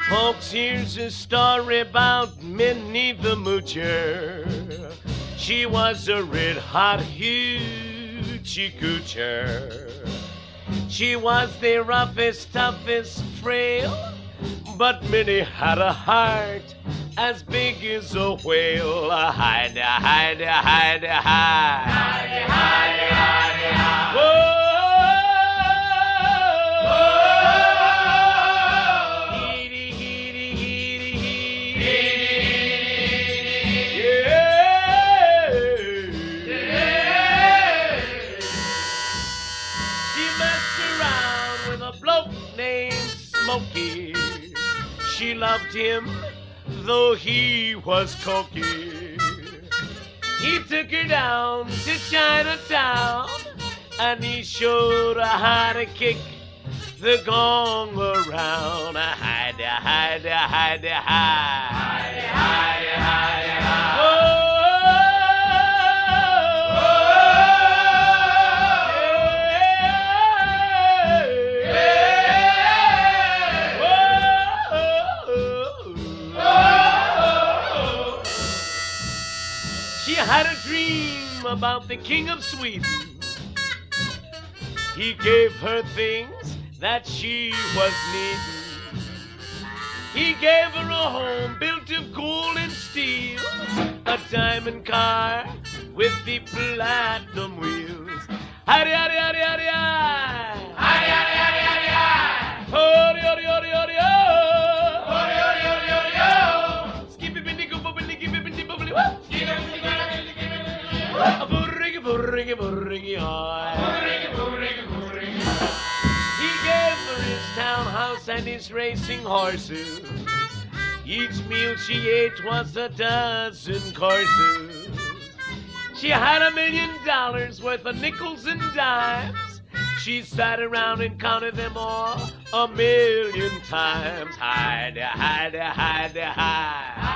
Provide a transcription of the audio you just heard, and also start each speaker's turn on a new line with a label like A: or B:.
A: Folks, here's a story about Minnie the Moocher. She was a red-hot hoochie coocher. She was the roughest, toughest, frail, but Minnie had a heart as big as a whale. Hide, hide, hide, hide. Hide, hide, hide, hide. Whoa! Smokey. She loved him, though he was cocky. He took her down to Chinatown, and he showed her how to kick the gong around. Hide, hide, hide, hide. Hide, hide, hide, hide. Oh! She had a dream about the King of Sweden. He gave her things that she was needing. He gave her a home built of gold and steel, a diamond car with the platinum wheels. Howdy, howdy, howdy, howdy, howdy. Howdy, howdy, howdy, howdy, howdy. Howdy, howdy, howdy, howdy, howdy. Howdy, howdy, howdy, howdy, howdy. Skippy, bindy, go, bubbly, give me, bindy, bubbly, what? He gave her his townhouse and his racing horses. Each meal she ate was a dozen courses. She had $1 million worth of nickels and dimes. She sat around and counted them all 1,000,000 times. Hide, hide, hide, hide.